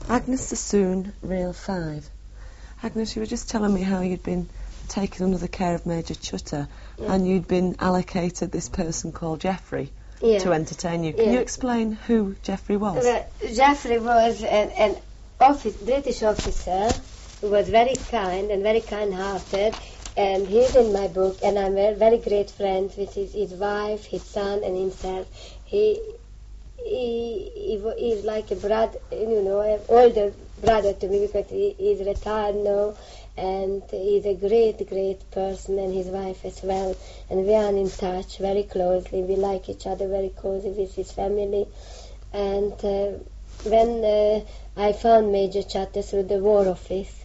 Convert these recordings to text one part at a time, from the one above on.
Agnes Sassoon, Reel 5. Agnes, you were just telling me how you'd been taken under the care of Major Chutter, and you'd been allocated this person called Geoffrey to entertain you. Can you explain who Geoffrey was? Geoffrey was an British officer who was very kind and very kind-hearted, and he's in my book, and I'm very great friends with his wife, his son, and himself. He's like a brother, an older brother to me, because he's retired now, and he's a great, great person, and his wife as well. And we are in touch very closely. We like each other very closely with his family. And when I found Major Chutter through the War Office,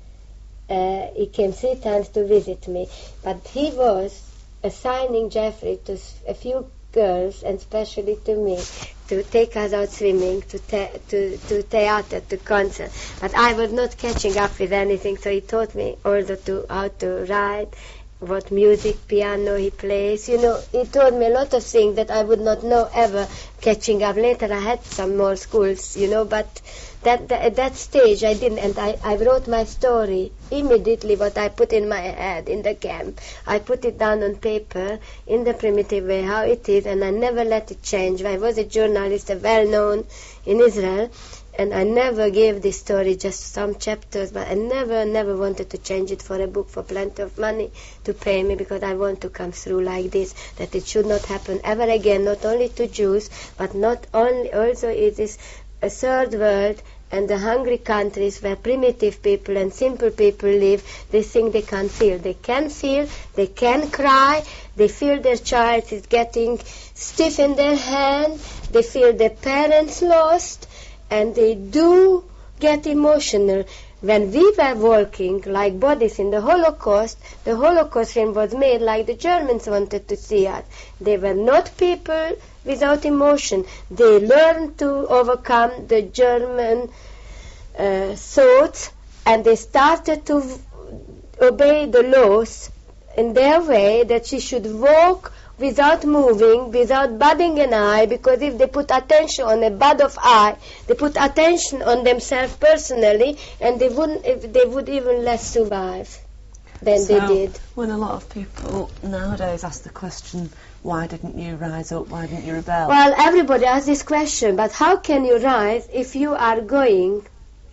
he came 3 times to visit me. But he was assigning Geoffrey to a few girls, and especially to me, to take us out swimming, to theater, to concert. But I was not catching up with anything, so he taught me also how to write, what music, piano he plays. He taught me a lot of things that I would not know ever catching up. Later I had some more schools, but at that stage I didn't, and I wrote my story immediately, what I put in my head in the camp. I put it down on paper in the primitive way, how it is, and I never let it change. I was a journalist, well-known in Israel, and I never gave this story just some chapters, but I never wanted to change it for a book for plenty of money to pay me, because I want to come through like this, that it should not happen ever again, not only to Jews, but not only, also it is a third world, and the hungry countries where primitive people and simple people live, they think they can't feel. They can feel, they can cry, they feel their child is getting stiff in their hand, they feel their parents lost, and they do get emotional. When we were working like bodies in the Holocaust film was made like the Germans wanted to see us. They were not people without emotion. They learned to overcome the German thoughts, and they started to obey the laws in their way, that she should walk without moving, without budding an eye, because if they put attention on a bud of eye, they put attention on themselves personally, and they would even less survive than they did. When a lot of people nowadays ask the question, why didn't you rise up, why didn't you rebel? Well, everybody asks this question, but how can you rise if you are going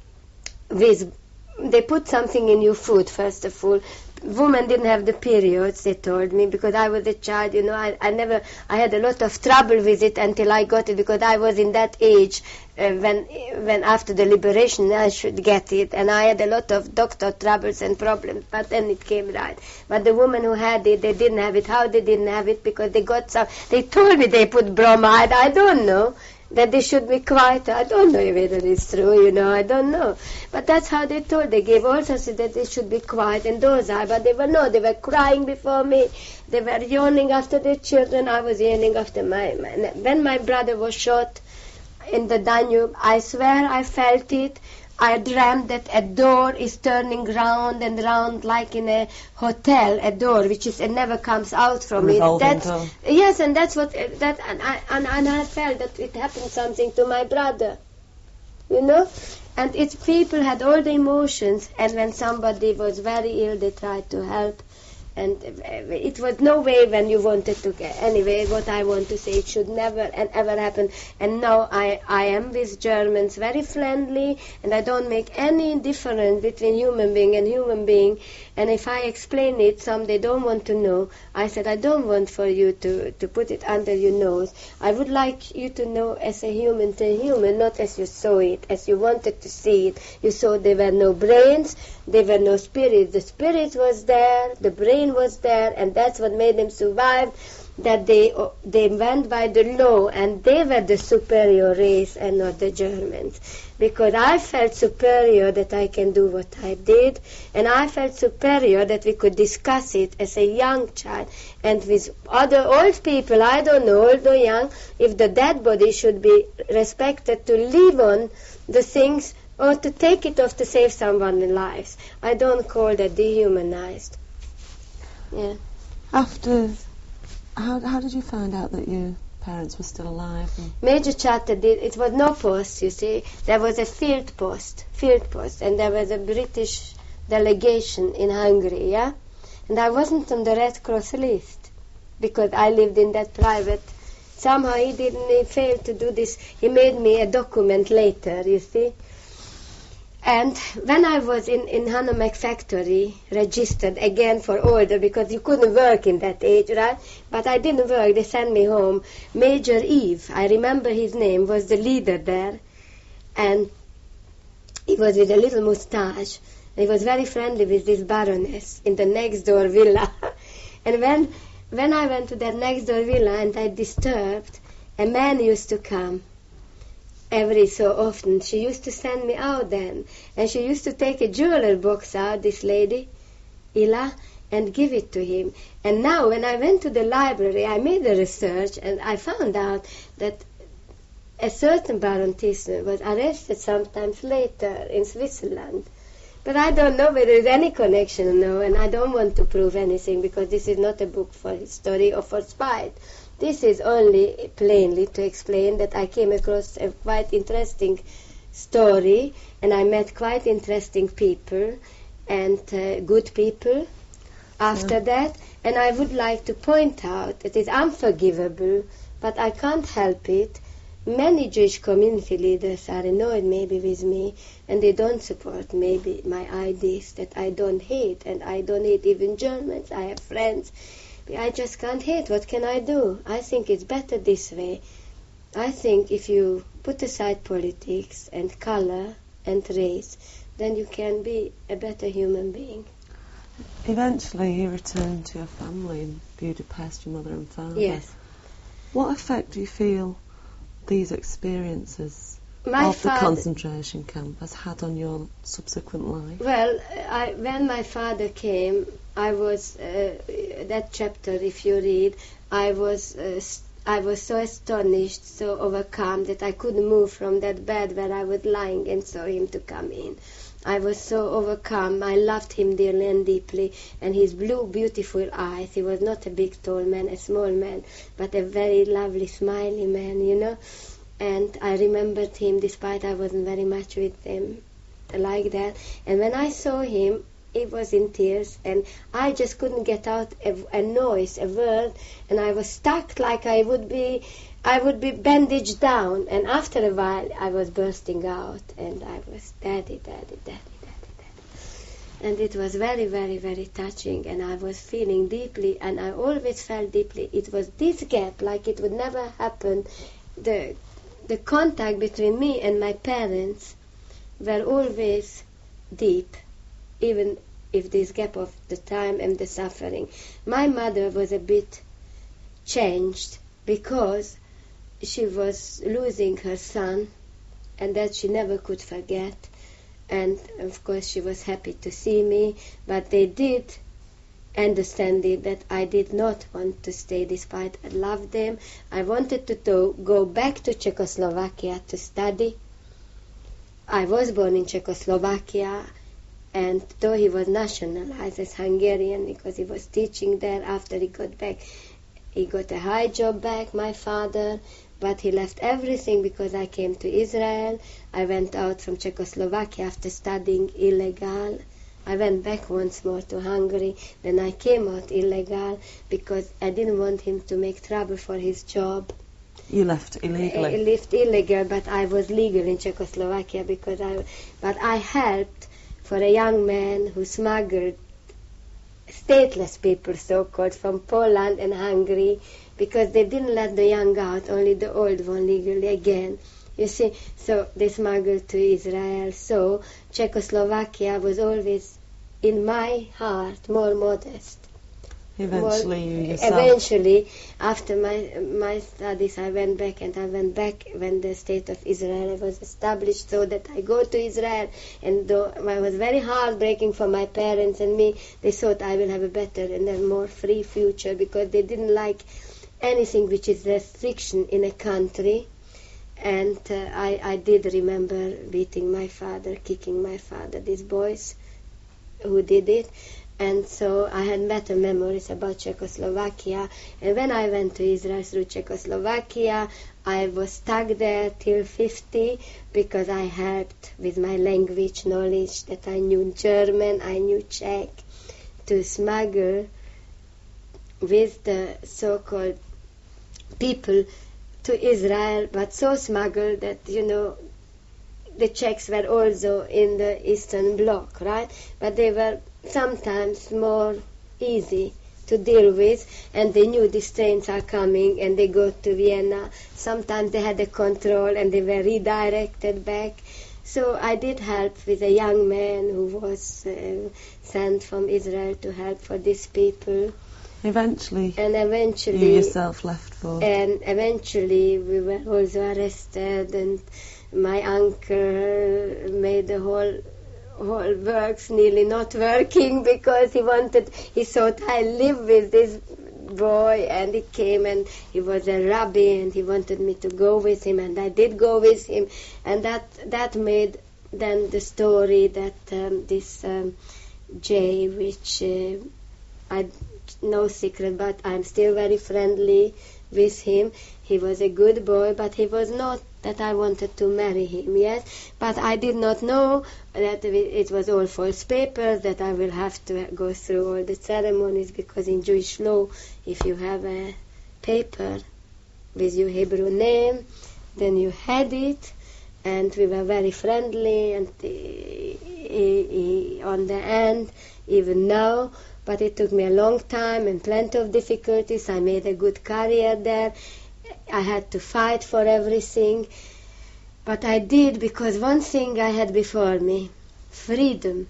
with, they put something in your food, first of all. Women didn't have the periods, they told me, because I was a child, I had a lot of trouble with it until I got it, because I was in that age when after the liberation I should get it, and I had a lot of doctor troubles and problems, but then it came right. But the women who had it, they didn't have it. How they didn't have it? Because they got some, they told me they put bromide, I don't know. That they should be quiet. I don't know whether it's true, I don't know. But that's how they told. They gave also said that they should be quiet, and those are, but they were crying before me. They were yearning after their children. I was yearning after when my brother was shot in the Danube, I swear I felt it. I dreamt that a door is turning round and round like in a hotel, a door which is it never comes out from it. Yes, and that's what and I felt that it happened something to my brother, and it's people had all the emotions, and when somebody was very ill, they tried to help. And it was no way when you wanted to get. Anyway, what I want to say, it should never and ever happen. And now I am with Germans very friendly, and I don't make any difference between human being and human being. And if I explain it, some they don't want to know. I said, I don't want for you to put it under your nose. I would like you to know as a human to human, not as you saw it, as you wanted to see it. You saw there were no brains, there were no spirits. The spirit was there, the brain was there, and that's what made them survive, that they went by the law, and they were the superior race and not the Germans. Because I felt superior that I can do what I did, and I felt superior that we could discuss it as a young child, and with other old people, I don't know, old or young, if the dead body should be respected to live on the things, or to take it off to save someone's lives. I don't call that dehumanized. Yeah. After, how did you find out that you parents were still alive? Major Chatter did. It was no post, you see. There was a field post, and there was a British delegation in Hungary, yeah? And I wasn't on the Red Cross list because I lived in that private. Somehow he failed to do this. He made me a document later, you see. And when I was in Hanomag factory, registered again for order, because you couldn't work in that age, right? But I didn't work, they sent me home. Major Eve, I remember his name, was the leader there. And he was with a little moustache. He was very friendly with this baroness in the next door villa. And when I went to that next door villa and I disturbed, a man used to come. Every so often. She used to send me out then. And she used to take a jeweler box out, this lady, Ila, and give it to him. And now when I went to the library, I made a research and I found out that a certain Baron Thyssen was arrested sometimes later in Switzerland. But I don't know whether there's any connection or no, and I don't want to prove anything because this is not a book for history or for spite. This is only plainly to explain that I came across a quite interesting story and I met quite interesting people and good people after that. And I would like to point out that it's unforgivable, but I can't help it. Many Jewish community leaders are annoyed maybe with me and they don't support maybe my ideas that I don't hate, and I don't hate even Germans. I have friends. I just can't hate. What can I do? I think it's better this way. I think if you put aside politics and color and race, then you can be a better human being. Eventually you returned to your family in Budapest, your mother and father. Yes. What effect do you feel these experiences the concentration camp has had on your subsequent life? Well, when my father came, I was that chapter. If you read, I was so astonished, so overcome that I couldn't move from that bed where I was lying and saw him to come in. I was so overcome. I loved him dearly and deeply, and his blue, beautiful eyes. He was not a big, tall man, a small man, but a very lovely, smiley man, you know. And I remembered him, despite I wasn't very much with him like that. And when I saw him, he was in tears, and I just couldn't get out a noise, a word, and I was stuck like I would be bandaged down. And after a while, I was bursting out, and I was, Daddy, Daddy, Daddy, Daddy, Daddy. And it was very, very, very touching, and I was feeling deeply, and I always felt deeply. It was this gap, like it would never happen. The contact between me and my parents were always deep, even if this gap of the time and the suffering. My mother was a bit changed because she was losing her son, and that she never could forget. And of course she was happy to see me, but they did understand it that I did not want to stay despite I loved them. I wanted to go back to Czechoslovakia to study. I was born in Czechoslovakia, and though he was nationalized as Hungarian because he was teaching there, after he got back, he got a high job back, my father, but he left everything because I came to Israel. I went out from Czechoslovakia after studying illegal. I went back once more to Hungary. Then I came out illegal because I didn't want him to make trouble for his job. You left illegally? I left illegal, but I was legal in Czechoslovakia because I helped for a young man who smuggled stateless people, so-called, from Poland and Hungary because they didn't let the young out, only the old one legally again. You see, so they smuggled to Israel. So Czechoslovakia was always, in my heart, more modest. Eventually, you yourself. Eventually, after my studies, I went back, and I went back when the state of Israel was established, so that I go to Israel. And though it was very heartbreaking for my parents and me, they thought I will have a better and a more free future because they didn't like anything which is restriction in a country. And I did remember beating my father, kicking my father, these boys who did it. And so I had better memories about Czechoslovakia. And when I went to Israel through Czechoslovakia, I was stuck there till 50 because I helped with my language knowledge, that I knew German, I knew Czech, to smuggle with the so-called people to Israel, but so smuggled that, the Czechs were also in the Eastern Bloc, right? But they were sometimes more easy to deal with, and they knew these trains are coming, and they go to Vienna. Sometimes they had a control, and they were redirected back. So I did help with a young man who was sent from Israel to help for these people. Eventually, you yourself left for. And eventually we were also arrested, and my uncle made the whole works nearly not working because he thought I live with this boy, and he came and he was a rabbi and he wanted me to go with him, and I did go with him, and that made then the story that this Jay, which I no secret, but I'm still very friendly with him. He was a good boy, but he was not that I wanted to marry him, yes. But I did not know that it was all false papers, that I will have to go through all the ceremonies, because in Jewish law, if you have a paper with your Hebrew name, then you had it, and we were very friendly, and he on the end, even now. But it took me a long time and plenty of difficulties. I made a good career there. I had to fight for everything. But I did, because one thing I had before me: freedom.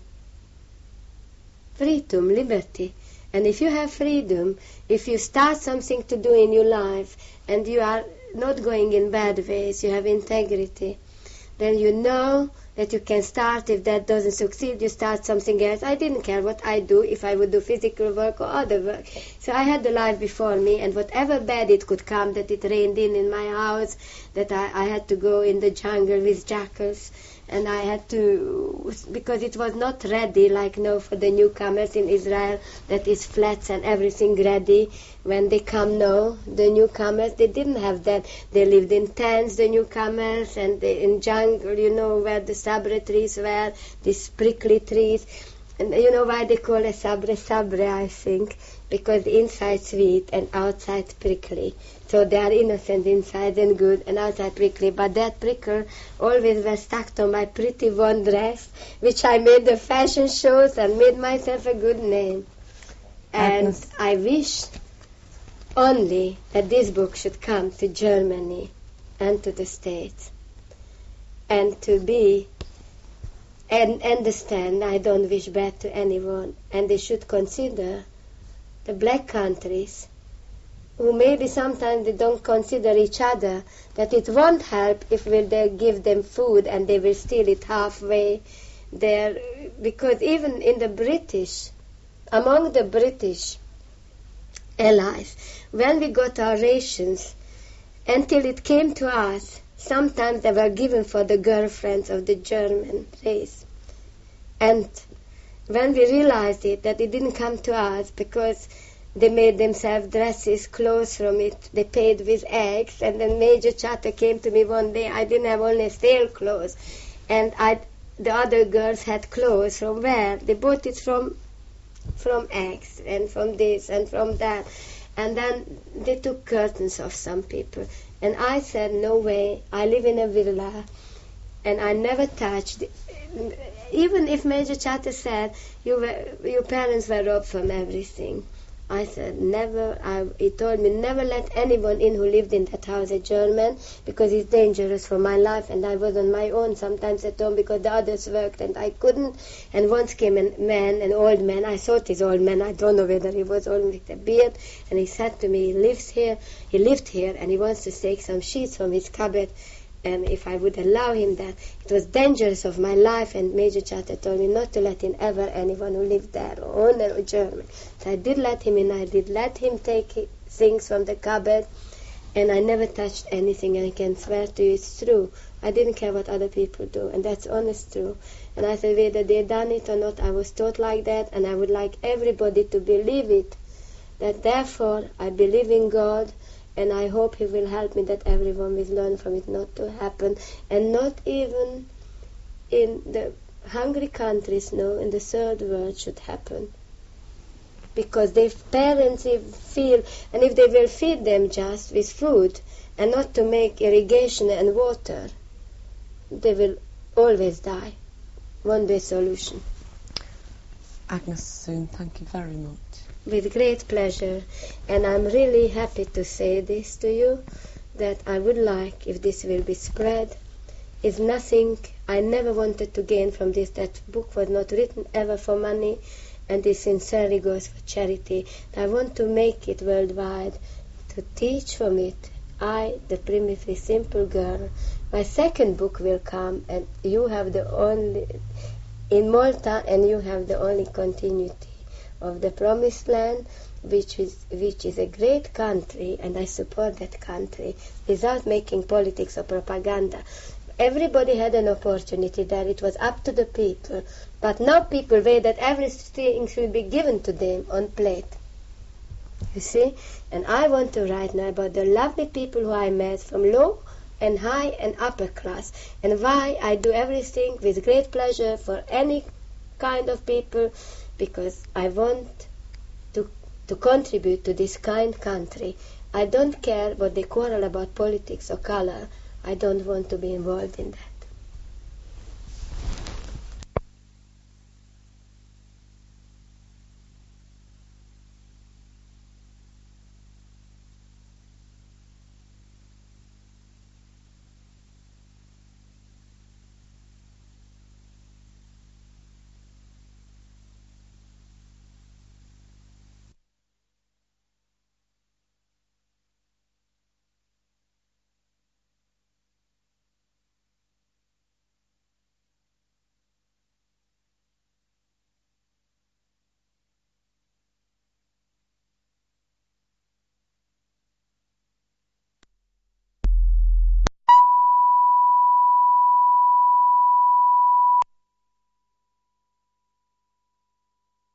Freedom, liberty. And if you have freedom, if you start something to do in your life and you are not going in bad ways, you have integrity, then you know that you can start. If that doesn't succeed, you start something else. I didn't care what I do, if I would do physical work or other work. So I had the life before me, and whatever bad it could come, that it rained in my house, that I had to go in the jungle with jackals, and I had to, because it was not ready like now for the newcomers in Israel, that is flats and everything ready. When they come now, the newcomers, they didn't have that. They lived in tents, the newcomers, and in jungle, where the sabre trees were, these prickly trees. And you know why they call it sabre, I think? Because inside sweet and outside prickly. So they are innocent inside and good, and outside prickly. But that prickle always was stuck to my pretty one dress, which I made the fashion shows and made myself a good name. And I wish only that this book should come to Germany and to the States, and to be, and understand, I don't wish bad to anyone, and they should consider the black countries, who maybe sometimes they don't consider each other, that it won't help if they give them food and they will steal it halfway there, because even in the British, among the British allies, when we got our rations, until it came to us, sometimes they were given for the girlfriends of the German race. And when we realized it, that it didn't come to us because they made themselves dresses, clothes from it, they paid with eggs, and then Major Chatter came to me one day. I didn't have only stale clothes, and the other girls had clothes. From where? They bought it from eggs, and from this, and from that. And then they took curtains off some people. And I said, no way, I live in a villa, and I never touched it. Even if Major Chatter said, your parents were robbed from everything. I said, never. He told me, never let anyone in who lived in that house, a German, because it's dangerous for my life, and I was on my own sometimes at home because the others worked and I couldn't. And once came a man, an old man, I thought he's old man, I don't know whether he was old with a beard, and he said to me, he lived here, and he wants to take some sheets from his cupboard, and if I would allow him that, it was dangerous of my life, and Major Chatter told me not to let in ever anyone who lived there, or owner or German. So I did let him in, I did let him take things from the cupboard, and I never touched anything, and I can swear to you it's true. I didn't care what other people do, and that's honest true. And I said, whether they done it or not, I was taught like that, and I would like everybody to believe it. That therefore, I believe in God, and I hope He will help me that everyone will learn from it not to happen, and not even in the hungry countries, no, in the third world should happen. Because their parents feel, and if they will feed them just with food, and not to make irrigation and water, they will always die. One-way solution. Agnes Sassoon, thank you very much. With great pleasure, and I'm really happy to say this to you, that I would like, if this will be spread, is nothing I never wanted to gain from this. That book was not written ever for money, and it sincerely goes for charity. I want to make it worldwide, to teach from it. I, the primitive simple girl, my second book will come, and you have the only, in Malta, and you have the only continuity of the Promised Land, which is a great country, and I support that country, without making politics or propaganda. Everybody had an opportunity there. It was up to the people. But now people wait that everything should be given to them on plate. You see? And I want to write now about the lovely people who I met from low and high and upper class, and why I do everything with great pleasure for any kind of people, because I want to contribute to this kind country. I don't care what they quarrel about politics or color. I don't want to be involved in that.